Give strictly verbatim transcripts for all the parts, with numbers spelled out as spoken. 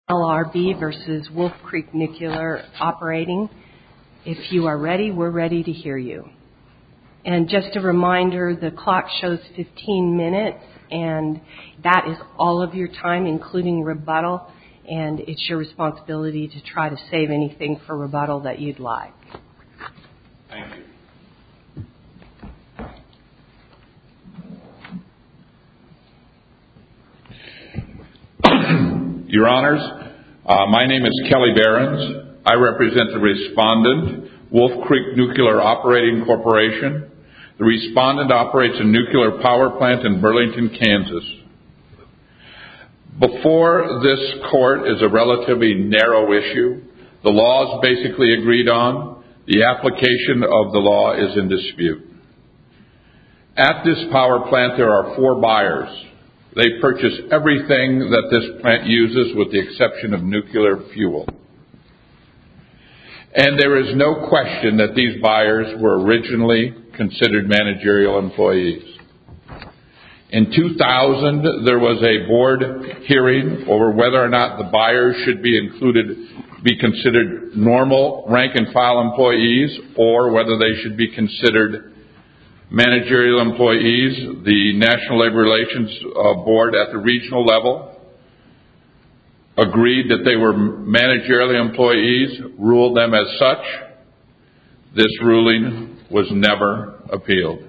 L R B versus Wolf Creek Nuclear Operating. If you are ready, we're ready to hear you. And just a reminder, the clock shows fifteen minutes, and that is all of your time, including rebuttal, and it's your responsibility to try to save anything for rebuttal that you'd like. Thank you. Your Honors, uh, my name is Kelly Behrens. I represent the respondent, Wolf Creek Nuclear Operating Corporation. The respondent operates a nuclear power plant in Burlington, Kansas. Before this court is a relatively narrow issue. The law is basically agreed on. The application of the law is in dispute. At this power plant, there are four buyers. They purchase everything that this plant uses with the exception of nuclear fuel. And there is no question that these buyers were originally considered managerial employees. In two thousand, there was a board hearing over whether or not the buyers should be included, be considered normal rank and file employees, or whether they should be considered managerial employees. The National Labor Relations uh, Board at the regional level agreed that they were managerial employees, ruled them as such. This ruling was never appealed.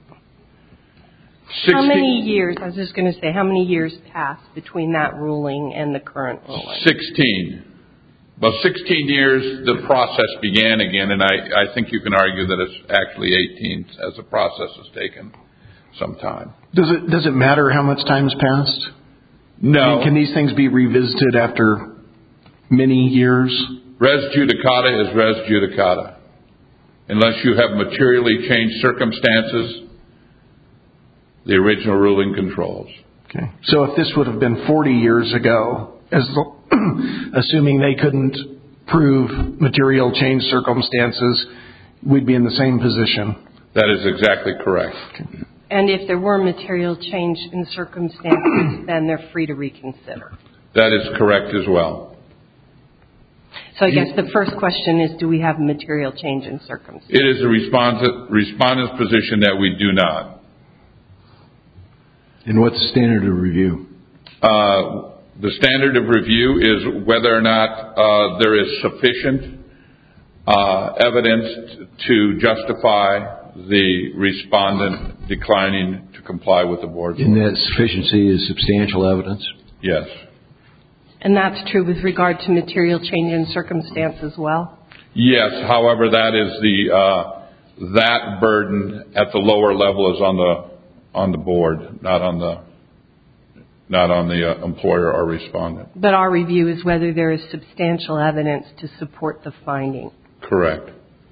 How many years, I was just going to say, how many years passed between that ruling and the current ruling? Sixteen. Well, sixteen years the process began again, and I, I think you can argue that it's actually eighteen as the process has taken some time. Does it does it matter how much time has passed? No. I mean, can these things be revisited after many years? Res judicata is res judicata. Unless you have materially changed circumstances, the original ruling controls. Okay. So if this would have been forty years ago, as the, assuming they couldn't prove material change circumstances, we'd be in the same position. That is exactly correct. Okay. And if there were material change in circumstances, then they're free to reconsider. That is correct as well. So I guess the first question is, do we have material change in circumstances? It is a respondent's position that we do not. And what's the standard of review? Uh, the standard of review is whether or not uh, there is sufficient uh, evidence to justify the respondent declining to comply with the board's And order. that sufficiency is substantial evidence? Yes. And that's true with regard to material change in circumstance as well? Yes. However, that is the uh, that burden at the lower level is on the on the board, not on the not on the uh, employer or respondent. But our review is whether there is substantial evidence to support the finding. Correct.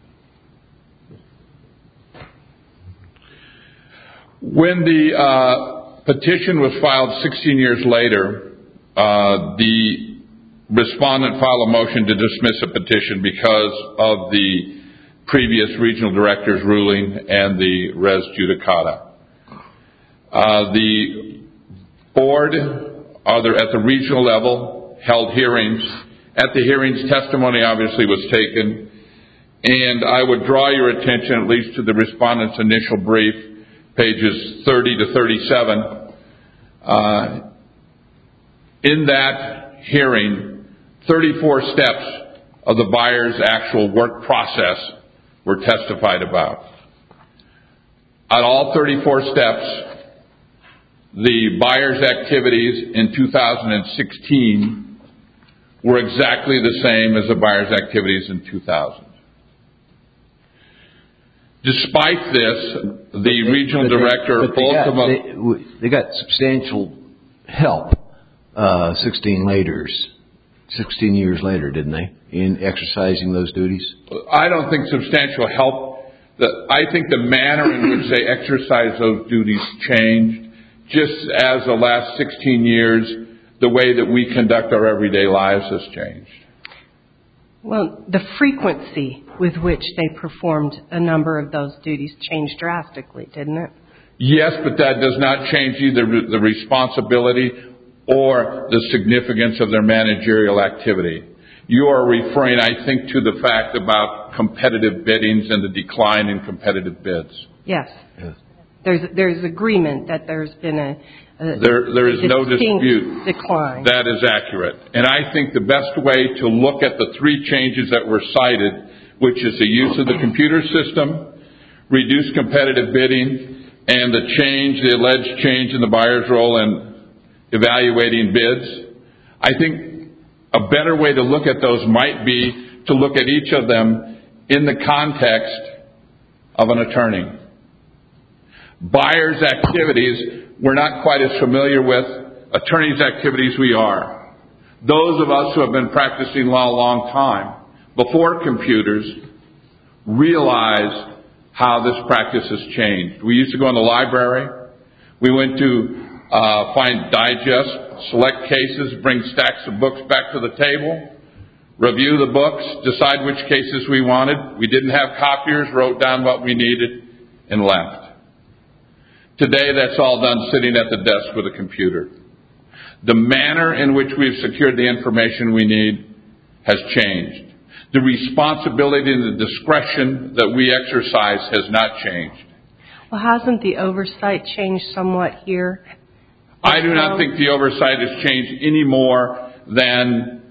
When the uh, petition was filed sixteen years later, uh, the respondent filed a motion to dismiss a petition because of the previous regional director's ruling and the res judicata. Uh, the board, either at the regional level, held hearings. At the hearings, testimony obviously was taken, and I would draw your attention at least to the respondent's initial brief, pages thirty to thirty-seven. Uh, in that hearing, thirty-four steps of the buyer's actual work process were testified about. At all thirty-four steps, the buyer's activities in two thousand sixteen were exactly the same as the buyer's activities in two thousand. Despite this, the regional but director... They, but they, got, they, they got substantial help uh, sixteen later, sixteen years later, didn't they, in exercising those duties? I don't think substantial help. The, I think the manner in which they exercise those duties changed. Just as the last sixteen years, the way that we conduct our everyday lives has changed. Well, the frequency with which they performed a number of those duties changed drastically, didn't it? Yes, but that does not change either the responsibility or the significance of their managerial activity. You are referring, I think, to the fact about competitive biddings and the decline in competitive bids. Yes. Yes. There's there's agreement that there's been a, a there there is no distinct dispute decline. that is accurate. And I think the best way to look at the three changes that were cited, which is the use of the computer system, reduced competitive bidding, and the change, the alleged change in the buyer's role in evaluating bids, I think a better way to look at those might be to look at each of them in the context of an attorney. Buyers' activities we're not quite as familiar with. Attorneys' activities we are. Those of us who have been practicing law a long time, before computers, realize how this practice has changed. We used to go in the library. We went to uh, find digest, select cases, bring stacks of books back to the table, review the books, decide which cases we wanted. We didn't have copiers, wrote down what we needed, and left. Today, that's all done sitting at the desk with a computer. The manner in which we've secured the information we need has changed. The responsibility and the discretion that we exercise has not changed. Well, hasn't the oversight changed somewhat here? I do not think the oversight has changed any more than,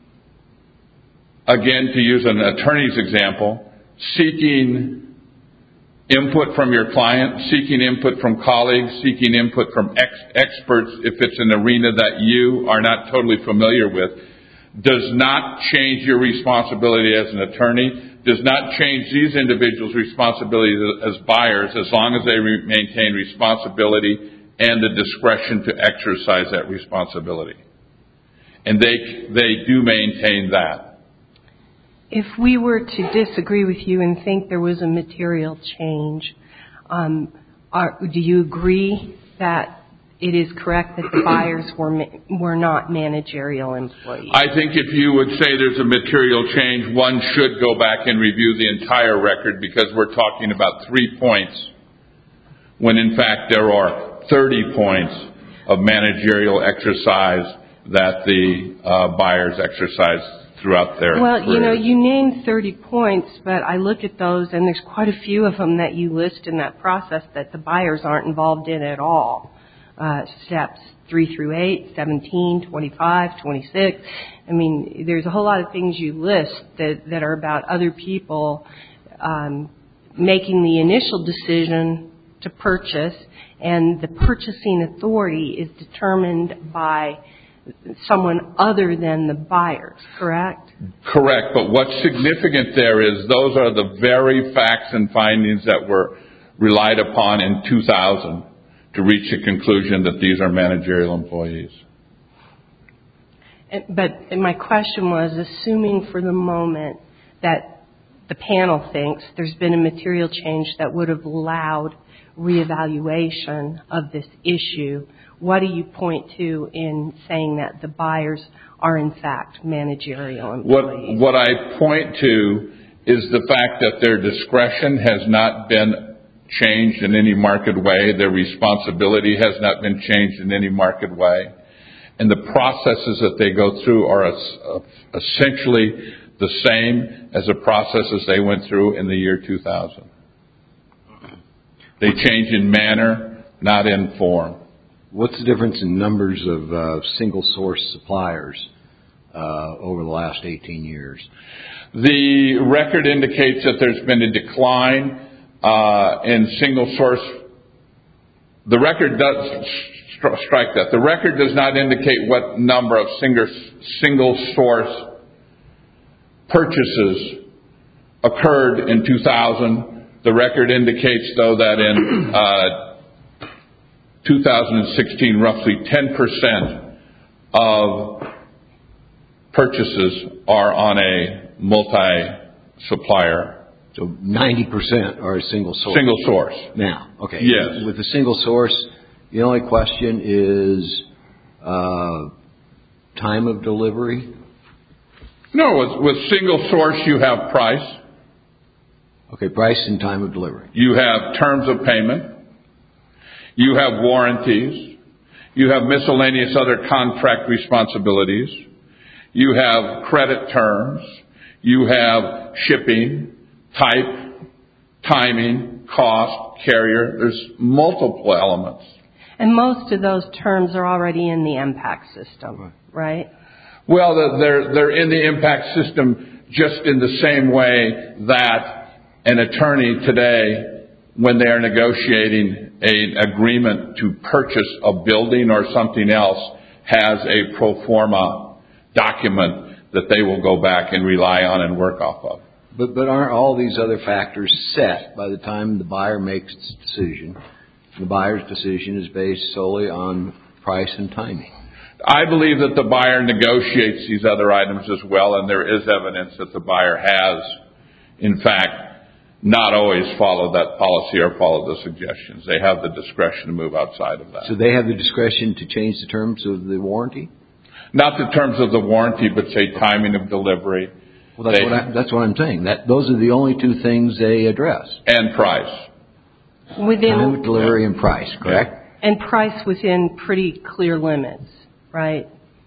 again, to use an attorney's example, seeking input from your client, seeking input from colleagues, seeking input from ex- experts if it's an arena that you are not totally familiar with, does not change your responsibility as an attorney, does not change these individuals' responsibility as buyers as long as they re- maintain responsibility and the discretion to exercise that responsibility. And they they do maintain that. If we were to disagree with you and think there was a material change, um, are, do you agree that it is correct that the buyers were ma- were not managerial employees? I think if you would say there's a material change, one should go back and review the entire record because we're talking about three points when in fact there are thirty points of managerial exercise that the uh, buyers exercise throughout their Well, careers. you know, you named thirty points, but I look at those and there's quite a few of them that you list in that process that the buyers aren't involved in at all. Uh, steps three through eight, seventeen, twenty-five, twenty-six. I mean, there's a whole lot of things you list that, that are about other people um, making the initial decision to purchase, and the purchasing authority is determined by someone other than the buyers, correct? Correct, but what's significant there is those are the very facts and findings that were relied upon in two thousand to reach the conclusion that these are managerial employees. But my question was, assuming for the moment that the panel thinks there's been a material change that would have allowed reevaluation of this issue, what do you point to in saying that the buyers are in fact managerial employees? What, what I point to is the fact that their discretion has not been changed in any marked way. Their responsibility has not been changed in any marked way. And the processes that they go through are essentially the same as the processes they went through in the year two thousand. They change in manner, not in form. What's the difference in numbers of uh, single-source suppliers uh, over the last eighteen years? The record indicates that there's been a decline uh, in single-source. The record does st- strike that. The record does not indicate what number of single-source purchases occurred in two thousand. The record indicates, though, that in uh, two thousand sixteen, roughly ten percent of purchases are on a multi-supplier. So ninety percent are a single source. Single source. Now, okay. Yes. With the single source, the only question is uh, time of delivery? No, with, with single source you have price. Okay, price and time of delivery. You have terms of payment. You have warranties. You have miscellaneous other contract responsibilities. You have credit terms. You have shipping, type, timing, cost, carrier. There's multiple elements. And most of those terms are already in the M PAC system, right? Well, they're, they're in the impact system just in the same way that an attorney today, when they are negotiating an agreement to purchase a building or something else, has a pro forma document that they will go back and rely on and work off of. But but aren't all these other factors set by the time the buyer makes its decision? The buyer's decision is based solely on price and timing. I believe that the buyer negotiates these other items as well, and there is evidence that the buyer has, in fact, not always followed that policy or followed the suggestions. They have the discretion to move outside of that. So they have the discretion to change the terms of the warranty? Not the terms of the warranty, but say timing of delivery. Well, that's, they, what, I, that's what I'm saying. That those are the only two things they address. And price. Within time of delivery and price, correct? And price within pretty clear limits, right?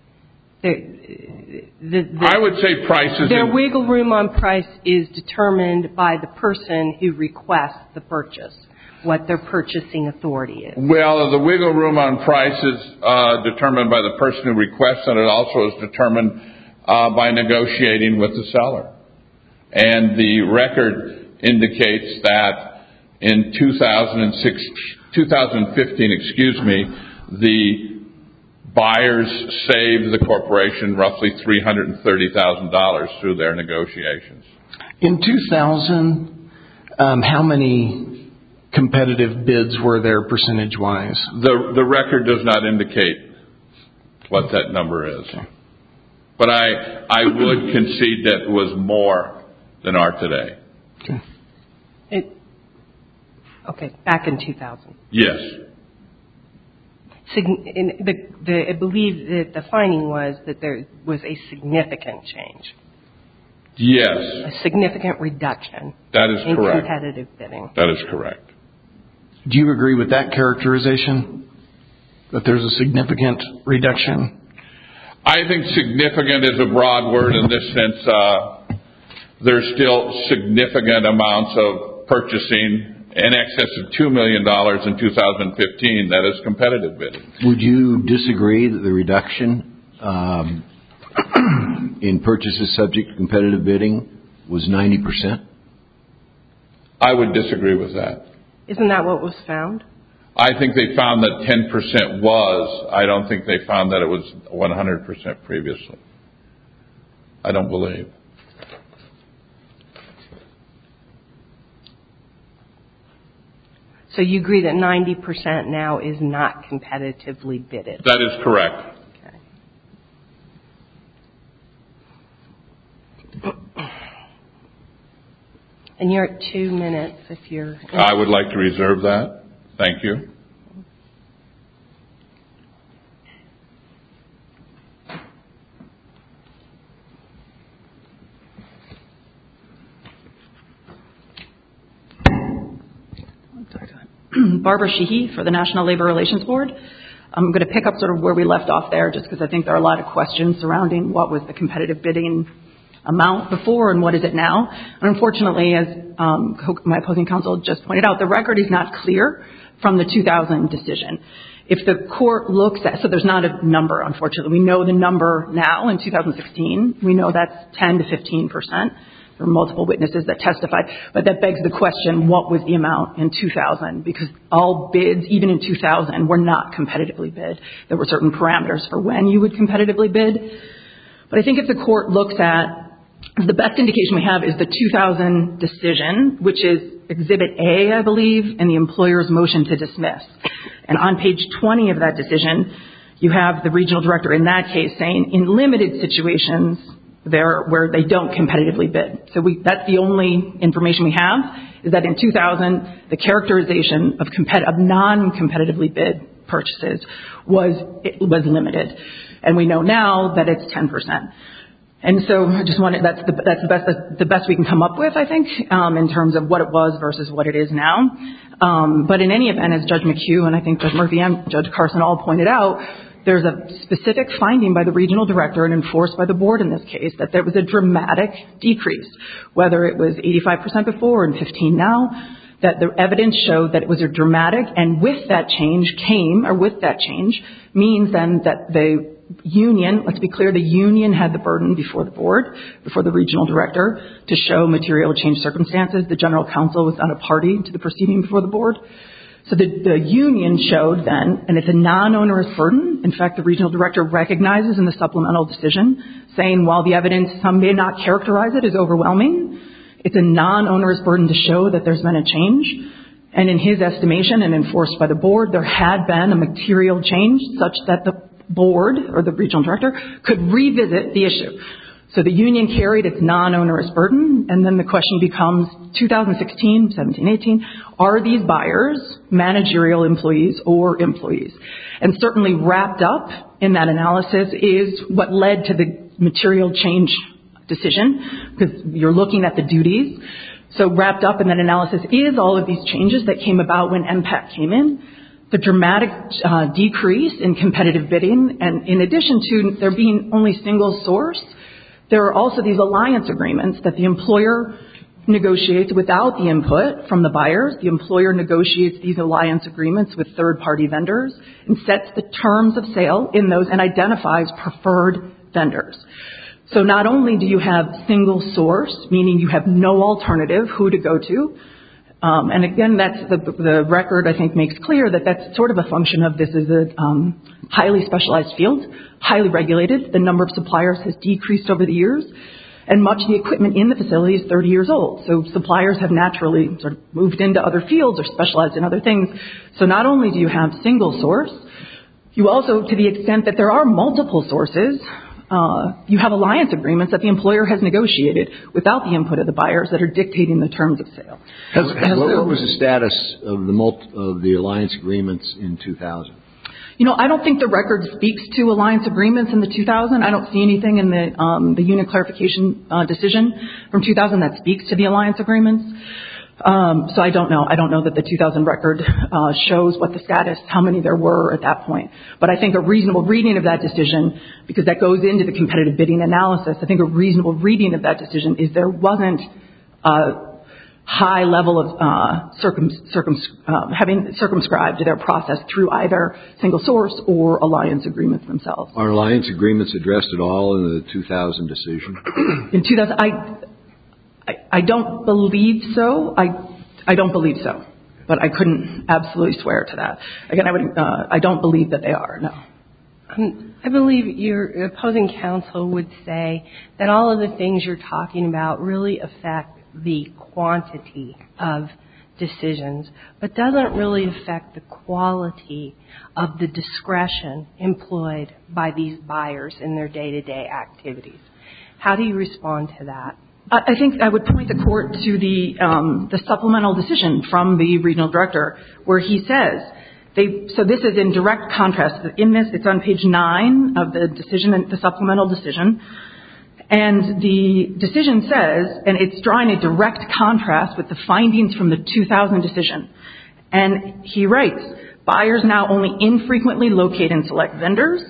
The, the, the, I would say price is... Their in, wiggle room on price is determined by the person who requests the purchase, what their purchasing authority is. Well, the wiggle room on price is uh, determined by the person who requests, and it also is determined uh, by negotiating with the seller. And the record indicates that in two thousand six, two thousand fifteen, excuse me, the buyers saved the corporation roughly three hundred thirty thousand dollars through their negotiations. In two thousand, um, how many competitive bids were there percentage-wise? The the record does not indicate what that number is. Okay. But I I would concede that it was more than are today. Okay. It, okay, back in two thousand. Yes. In the, the, I believe that the finding was that there was a significant change. Yes. A significant reduction. That is in correct. competitive bidding. That is correct. Do you agree with that characterization? That there's a significant reduction? I think significant is a broad word in this sense. Uh, there's still significant amounts of purchasing in excess of two million dollars in two thousand fifteen. That is competitive bidding. Would you disagree that the reduction um, in purchases subject to competitive bidding was ninety percent? I would disagree with that. Isn't that what was found? I think they found that ten percent was. I don't think they found that it was one hundred percent previously. I don't believe. So you agree that ninety percent now is not competitively bidded? That is correct. Okay. And you're at two minutes if you're... I would like to reserve that. Thank you. Barbara Sheehy for the National Labor Relations Board. I'm going to pick up sort of where we left off there just because I think there are a lot of questions surrounding what was the competitive bidding amount before and what is it now. And unfortunately, as um, my opposing counsel just pointed out, the record is not clear from the two thousand decision. If the court looks at, so there's not a number, unfortunately. We know the number now in two thousand sixteen. We know that's ten to fifteen percent. There were multiple witnesses that testified. But that begs the question, what was the amount in two thousand? Because all bids, even in two thousand, were not competitively bid. There were certain parameters for when you would competitively bid. But I think if the court looks at, the best indication we have is the two thousand decision, which is Exhibit A, I believe, and the employer's motion to dismiss. And on page twenty of that decision, you have the regional director in that case saying, in limited situations, there where they don't competitively bid. So we, that's the only information we have, is that in two thousand, the characterization of, compet- of non-competitively bid purchases was, it was limited. And we know now that it's ten percent. And so I just wanted, that's the, that's the best, the best we can come up with, I think, um, in terms of what it was versus what it is now. Um, but in any event, as Judge McHugh and I think Judge Murphy and Judge Carson all pointed out, there's a specific finding by the regional director and enforced by the board in this case that there was a dramatic decrease, whether it was eighty-five percent before and fifteen now, that the evidence showed that it was a dramatic, and with that change came, or with that change, means then that the union, let's be clear, the union had the burden before the board, before the regional director, to show material change circumstances. The general counsel was not a party to the proceeding before the board. So the, the union showed then, and it's a non-onerous burden. In fact, the regional director recognizes in the supplemental decision, saying while the evidence, some may not characterize it as overwhelming, it's a non-onerous burden to show that there's been a change. And in his estimation and enforced by the board, there had been a material change such that the board or the regional director could revisit the issue. So the union carried its non-onerous burden, and then the question becomes two thousand sixteen, seventeen, eighteen, are these buyers managerial employees or employees? And certainly wrapped up in that analysis is what led to the material change decision, because you're looking at the duties. So wrapped up in that analysis is all of these changes that came about when M PAC came in, the dramatic uh, decrease in competitive bidding, and in addition to there being only single source, there are also these alliance agreements that the employer negotiates without the input from the buyers. The employer negotiates these alliance agreements with third-party vendors and sets the terms of sale in those and identifies preferred vendors. So not only do you have single source, meaning you have no alternative who to go to, um, and again, that's the, the record, I think, makes clear that that's sort of a function of this is a um, highly specialized field, highly regulated. The number of suppliers has decreased over the years, and much of the equipment in the facility is thirty years old. So suppliers have naturally sort of moved into other fields or specialized in other things. So not only do you have single source, you also, to the extent that there are multiple sources, Uh, you have alliance agreements that the employer has negotiated without the input of the buyers that are dictating the terms of sale. Has, has what, what was the status of the multi, of the alliance agreements in two thousand? You know, I don't think the record speaks to alliance agreements in the two thousand. I don't see anything in the um, the unit clarification uh, decision from two thousand that speaks to the alliance agreements. Um, so I don't know. I don't know that the two thousand record uh, shows what the status, how many there were at that point. But I think a reasonable reading of that decision, because that goes into the competitive bidding analysis, I think a reasonable reading of that decision is there wasn't a high level of uh, circum, circum, uh, having circumscribed their process through either single source or alliance agreements themselves. Are alliance agreements addressed at all in the two thousand decision? In two thousand, I. I, I don't believe so. I, I don't believe so, but I couldn't absolutely swear to that. Again, I would. Uh, I don't believe that they are. No. Um, I believe your opposing counsel would say that all of the things you're talking about really affect the quantity of decisions, but doesn't really affect the quality of the discretion employed by these buyers in their day-to-day activities. How do you respond to that? I think I would point the court to the um, the supplemental decision from the regional director, where he says they. So this is in direct contrast. In this, it's on page nine of the decision, the supplemental decision, and the decision says, and it's drawing a direct contrast with the findings from the two thousand decision. And he writes, buyers now only infrequently locate and select vendors.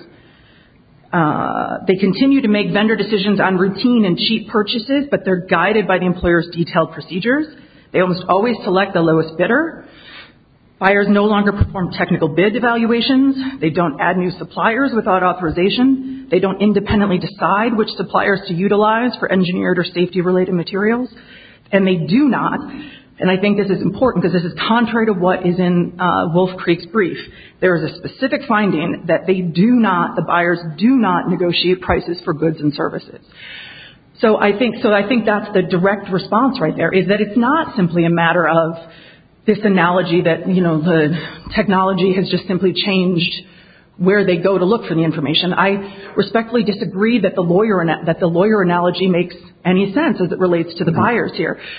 Uh, they continue to make vendor decisions on routine and cheap purchases, but they're guided by the employer's detailed procedures. They almost always select the lowest bidder. Buyers no longer perform technical bid evaluations. They don't add new suppliers without authorization. They don't independently decide which suppliers to utilize for engineered or safety-related materials. And they do not, and I think this is important because this is contrary to what is in uh, Wolf Creek's brief. There is a specific finding that they do not, the buyers do not negotiate prices for goods and services. So I think, so I think that's the direct response right there, is that it's not simply a matter of this analogy that, you know, the technology has just simply changed where they go to look for the information. I respectfully disagree that the lawyer, that the lawyer analogy makes any sense as it relates to the buyers here.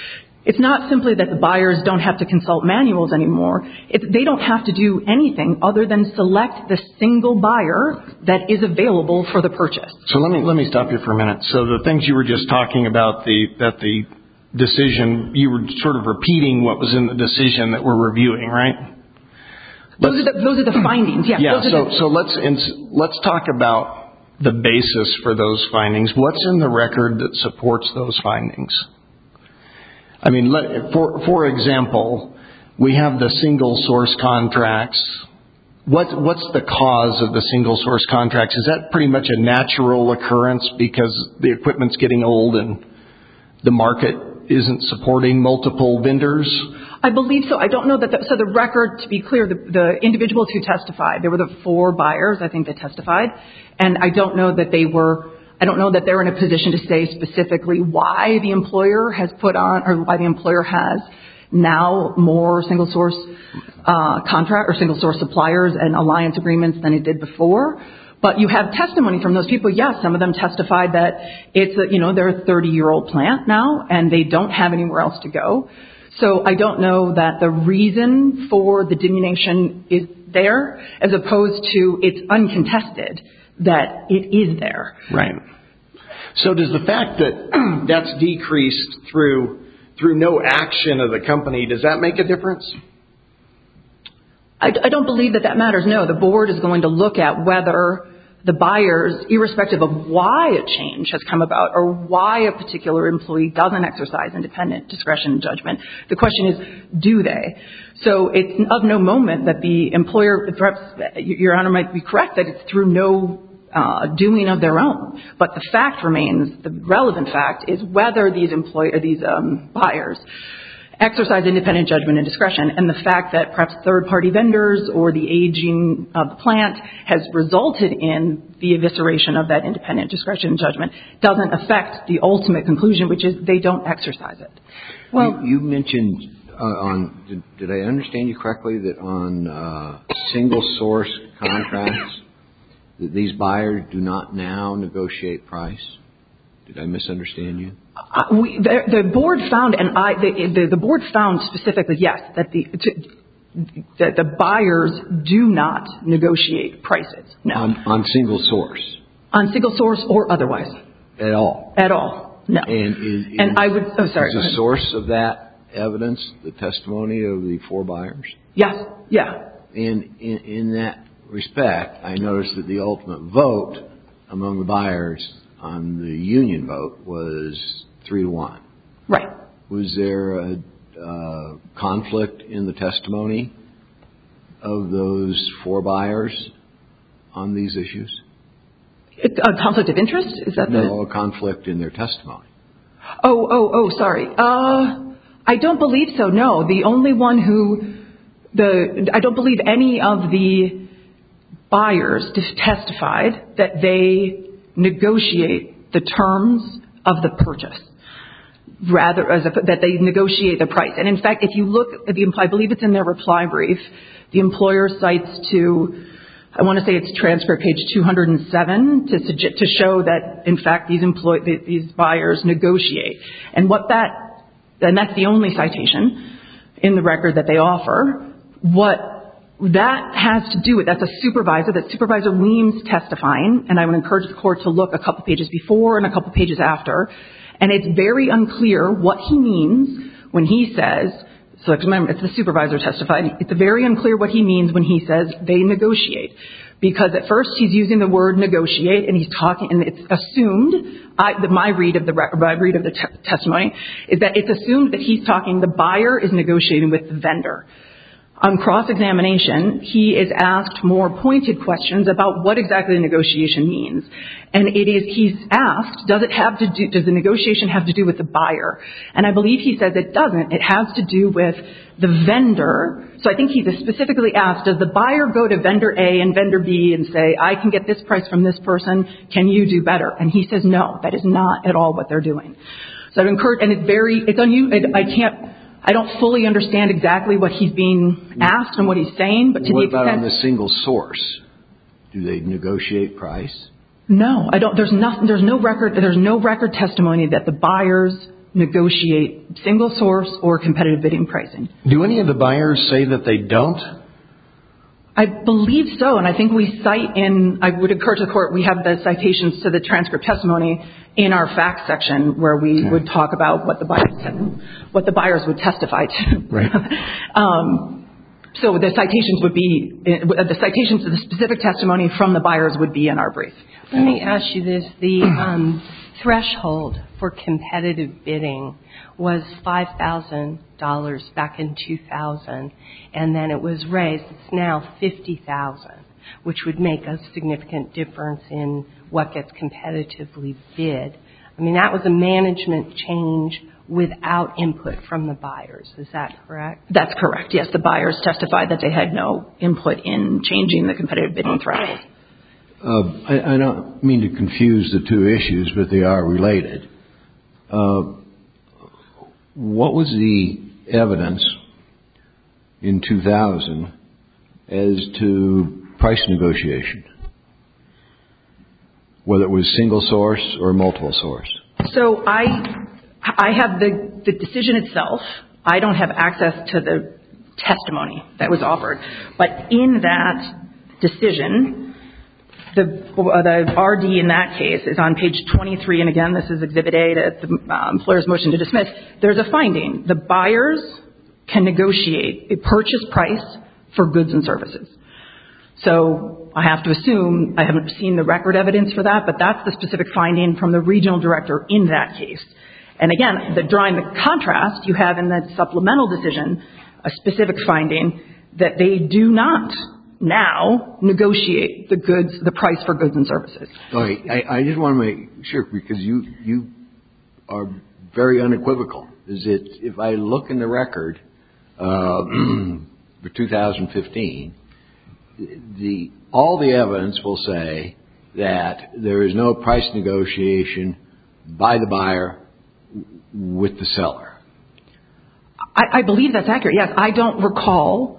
It's not simply that the buyers don't have to consult manuals anymore. It's, they don't have to do anything other than select the single buyer that is available for the purchase. So let me let me stop you for a minute. So the things you were just talking about, the that the decision, you were sort of repeating what was in the decision that we're reviewing, right? Those are, the, those are the findings. Yeah. Yeah. Those So are the, so let's let's talk about the basis for those findings. What's in the record that supports those findings? I mean, let, for for example, we have the single source contracts. What what's the cause of the single source contracts? Is that pretty much a natural occurrence because the equipment's getting old and the market isn't supporting multiple vendors? I believe so. I don't know that. The, so the record, to be clear, the, the individuals who testified, there were the four buyers, I think, that testified, and I don't know that they were. I don't know that they're in a position to say specifically why the employer has put on, or why the employer has now more single source uh, contract or single source suppliers and alliance agreements than it did before. But you have testimony from those people. Yes, some of them testified that it's a, you know, they're a thirty-year-old plant now and they don't have anywhere else to go. So I don't know that the reason for the diminution is there as opposed to it's uncontested that it is there. Right. So does the fact that that's decreased through through no action of the company, does that make a difference? I, I don't believe that that matters. No, the board is going to look at whether the buyers, irrespective of why a change has come about or why a particular employee doesn't exercise independent discretion and judgment, the question is, do they? So it's of no moment that the employer, perhaps Your Honor might be correct, that it's through no uh, doing of their own. But the fact remains, the relevant fact is whether these employ or these um, buyers exercise independent judgment and discretion, and the fact that perhaps third-party vendors or the aging of the plant has resulted in the evisceration of that independent discretion and judgment doesn't affect the ultimate conclusion, which is they don't exercise it. Well, you, you mentioned uh, on, did, did I understand you correctly that on uh, single source contracts that these buyers do not now negotiate price? Did I misunderstand you? Uh, we, the, the board found, and I, the, the, the board found specifically, yes, that the to, that the buyers do not negotiate prices. No, on, on single source, on single source or otherwise, at all, at all. No, and is, and is, I would. Oh, sorry. Is the source of that evidence the testimony of the four buyers? Yes. Yeah. And in, in that respect, I noticed that the ultimate vote among the buyers on the union vote was three to one. Right. Was there a uh, conflict in the testimony of those four buyers on these issues? A conflict of interest? Is that no, the... a conflict in their testimony. Oh, oh, oh, sorry. Uh, I don't believe so, no. The only one who, the I don't believe any of the buyers testified that they negotiate the terms of the purchase, rather as a, that they negotiate the price. And in fact, if you look at the, I believe it's in their reply brief, the employer cites to, I want to say it's transcript page two hundred seven to suggest, to show that in fact these employ, these buyers negotiate. And what that, and that's the only citation in the record that they offer. What that has to do with, that's a supervisor, that Supervisor Weems testifying, and I would encourage the court to look a couple pages before and a couple pages after, and it's very unclear what he means when he says, so remember, it's the supervisor testifying, it's very unclear what he means when he says they negotiate. Because at first he's using the word negotiate, and he's talking, and it's assumed, I, the, my read of the my read of the te- testimony is that it's assumed that he's talking, the buyer is negotiating with the vendor. On cross-examination, he is asked more pointed questions about what exactly the negotiation means. And it is, he's asked, does it have to do, does the negotiation have to do with the buyer? And I believe he says it doesn't. It has to do with the vendor. So I think he's specifically asked, does the buyer go to vendor A and vendor B and say, I can get this price from this person, can you do better? And he says, no, that is not at all what they're doing. So I'd encourage, and it's very, it's unusual, I can't, I don't fully understand exactly what he's being asked and what he's saying, but to what the extent... What about on the single source? Do they negotiate price? No, I don't. There's nothing. There's no record. There's no record testimony that the buyers negotiate single source or competitive bidding pricing. Do any of the buyers say that they don't? I believe so, and I think we cite in, I would encourage the court, we have the citations to the transcript testimony in our facts section where we okay. would talk about what the buyers what the buyers would testify to. Right. um, so the citations would be, the citations to the specific testimony from the buyers would be in our brief. Let me ask you this. The um, threshold for competitive bidding was five thousand dollars back in two thousand, and then it was raised. It's now fifty thousand dollars, which would make a significant difference in what gets competitively bid. I mean, that was a management change without input from the buyers. Is that correct? That's correct. Yes, the buyers testified that they had no input in changing the competitive bidding threshold. Uh, I, I don't mean to confuse the two issues, but they are related. Uh, what was the evidence in two thousand as to price negotiation, whether it was single source or multiple source? So I, I have the, the decision itself. I don't have access to the testimony that was offered. But in that decision, the, uh, the R D in that case is on page twenty-three, and again, this is Exhibit A to the uh, employer's motion to dismiss. There's a finding. The buyers can negotiate a purchase price for goods and services. So I have to assume, I haven't seen the record evidence for that, but that's the specific finding from the regional director in that case. And again, the, drawing the contrast, you have in the supplemental decision a specific finding that they do not now negotiate the goods, the price for goods and services. All right. I, I just want to make sure, because you you are very unequivocal. Is it, if I look in the record uh, for two thousand fifteen, the all the evidence will say that there is no price negotiation by the buyer with the seller. I, I believe that's accurate. Yes, I don't recall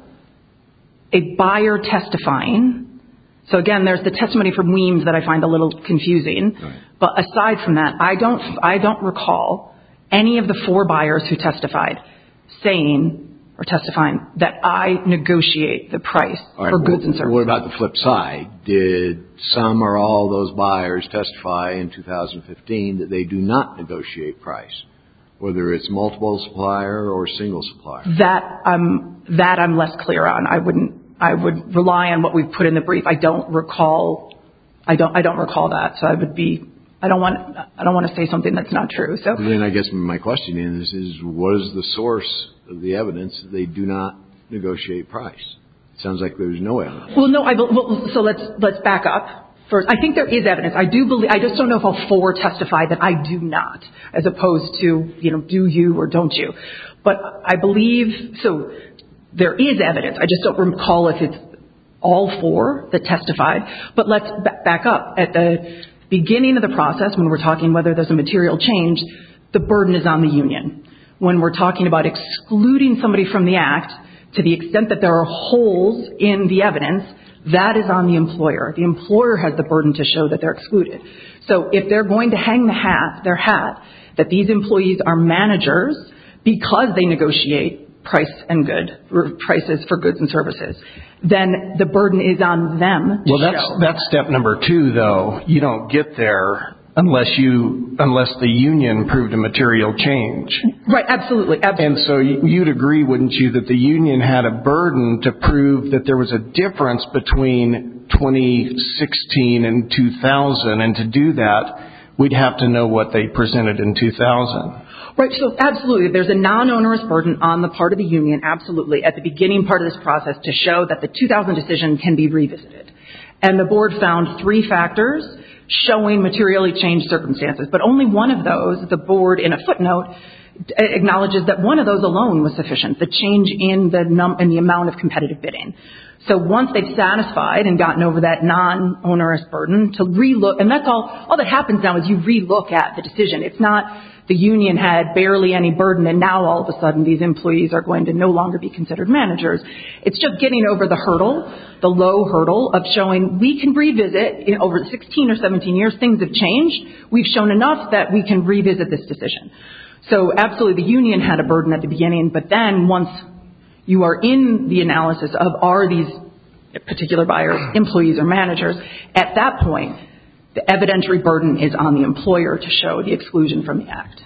a buyer testifying. So again, there's the testimony from Weems that I find a little confusing. Right. But aside from that, I don't I don't recall any of the four buyers who testified saying or testifying that I negotiate the price right, for goods well, and services. What about the flip side? Did some or all those buyers testify in two thousand fifteen that they do not negotiate price, whether it's multiple supplier or single supplier? That um that I'm less clear on. I wouldn't. I would rely on what we've put in the brief. I don't recall. I don't. I don't recall that. So I would be. I don't want. I don't want to say something that's not true. So then I guess my question is: is what is the source of the evidence that they do not negotiate price? It sounds like there's no evidence. Well, no. I. Well, so let's let's back up first. I think there is evidence. I do believe. I just don't know if all four testify that I do not, as opposed to you know, do you or don't you? But I believe so. There is evidence. I just don't recall if it's all four that testified. But let's b- back up. At the beginning of the process, when we're talking whether there's a material change, the burden is on the union. When we're talking about excluding somebody from the act, to the extent that there are holes in the evidence, that is on the employer. The employer has the burden to show that they're excluded. So if they're going to hang the hat, their hat, that these employees are managers because they negotiate price and good prices for goods and services, then the burden is on them to well, that's show. that's step number two, though. You don't get there unless you unless the union proved a material change. Right, absolutely, absolutely. And so you'd agree, wouldn't you, that the union had a burden to prove that there was a difference between twenty sixteen and two thousand, and to do that, we'd have to know what they presented in two thousand. Right, so absolutely. There's a non-onerous burden on the part of the union, absolutely, at the beginning part of this process to show that the two thousand decision can be revisited. And the board found three factors showing materially changed circumstances. But only one of those, the board in a footnote, acknowledges that one of those alone was sufficient, the change in the, num- in the amount of competitive bidding. So once they've satisfied and gotten over that non-onerous burden to relook, and that's all, all that happens now is you relook at the decision. It's not the union had barely any burden, and now all of a sudden these employees are going to no longer be considered managers. It's just getting over the hurdle, the low hurdle of showing we can revisit. In over sixteen or seventeen years, things have changed. We've shown enough that we can revisit this decision. So absolutely the union had a burden at the beginning, but then once you are in the analysis of are these particular buyers employees or managers, at that point the evidentiary burden is on the employer to show the exclusion from the act.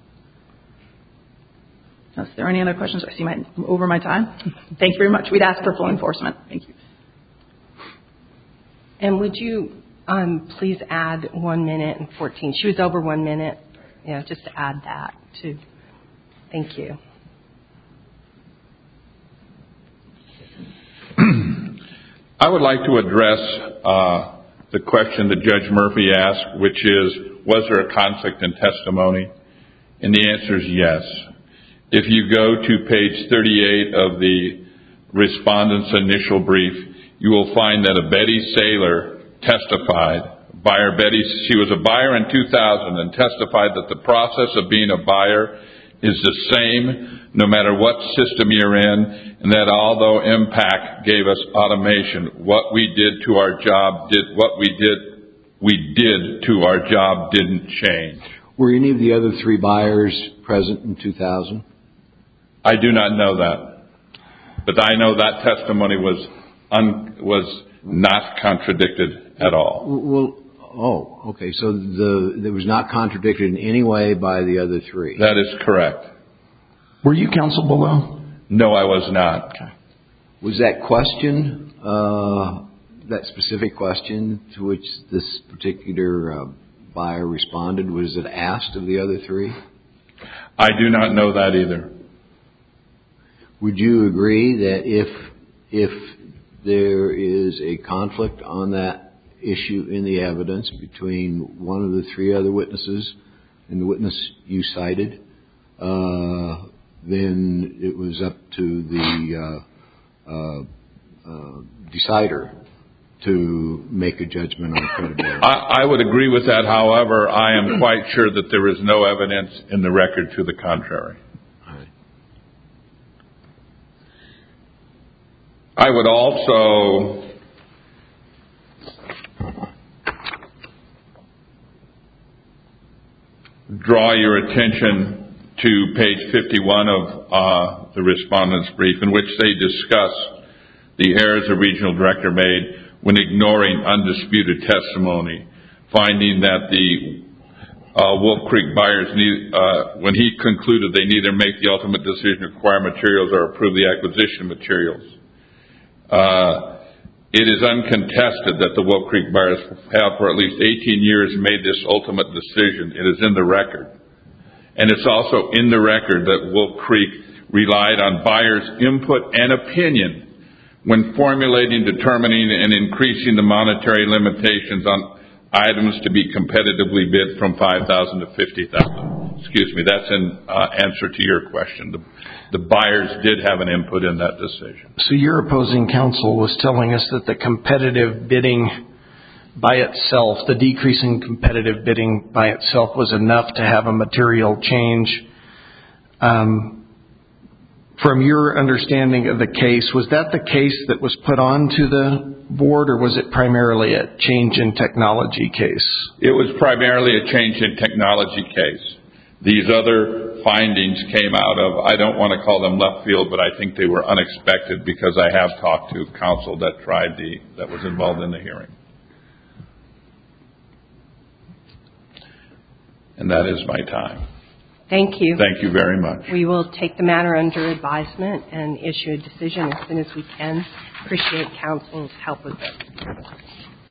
Is there any other questions? I see my over my time. Thank you very much. We'd ask for full enforcement. Thank you. And would you um, please add one minute and fourteen? She was over one minute. Yeah, just to add that too. Thank you. I would like to address uh, the question that Judge Murphy asked, which is, was there a conflict in testimony? And the answer is yes. If you go to page thirty-eight of the respondent's initial brief, you will find that a Betty Saylor testified. Buyer Betty, she was a buyer in two thousand and testified that the process of being a buyer is the same no matter what system you're in, and that although Impact gave us automation, what we did to our job did what we did we did to our job didn't change. Were any of the other three buyers present in two thousand? I do not know that, but I know that testimony was un, was not contradicted at all. Well, oh, okay. So the it was not contradicted in any way by the other three. That is correct. Were you counsel below? No, I was not. Okay. Was that question, uh, that specific question to which this particular uh, buyer responded, was it asked of the other three? I do not know that either. Would you agree that if if there is a conflict on that issue in the evidence between one of the three other witnesses and the witness you cited, uh, then it was up to the uh, uh, uh, decider to make a judgment on credibility? I, I would agree with that. However, I am quite sure that there is no evidence in the record to the contrary. Right. I would also draw your attention to page fifty-one of uh, the respondent's brief, in which they discuss the errors the regional director made when ignoring undisputed testimony, finding that the uh, Wolf Creek buyers, need, uh, when he concluded they neither make the ultimate decision to acquire materials or approve the acquisition of materials. Uh, it is uncontested that the Wolf Creek buyers have for at least eighteen years made this ultimate decision. It is in the record. And it's also in the record that Wolf Creek relied on buyers' input and opinion when formulating, determining, and increasing the monetary limitations on items to be competitively bid from five thousand dollars to fifty thousand dollars. Excuse me, that's in uh, answer to your question. The, the buyers did have an input in that decision. So your opposing counsel was telling us that the competitive bidding by itself, the decrease in competitive bidding by itself was enough to have a material change. Um, from your understanding of the case, was that the case that was put on to the board, or was it primarily a change in technology case? It was primarily a change in technology case. These other findings came out of, I don't want to call them left field, but I think they were unexpected because I have talked to counsel that tried the, that was involved in the hearing. And that is my time. Thank you. Thank you very much. We will take the matter under advisement and issue a decision as soon as we can. Appreciate counsel's help with this.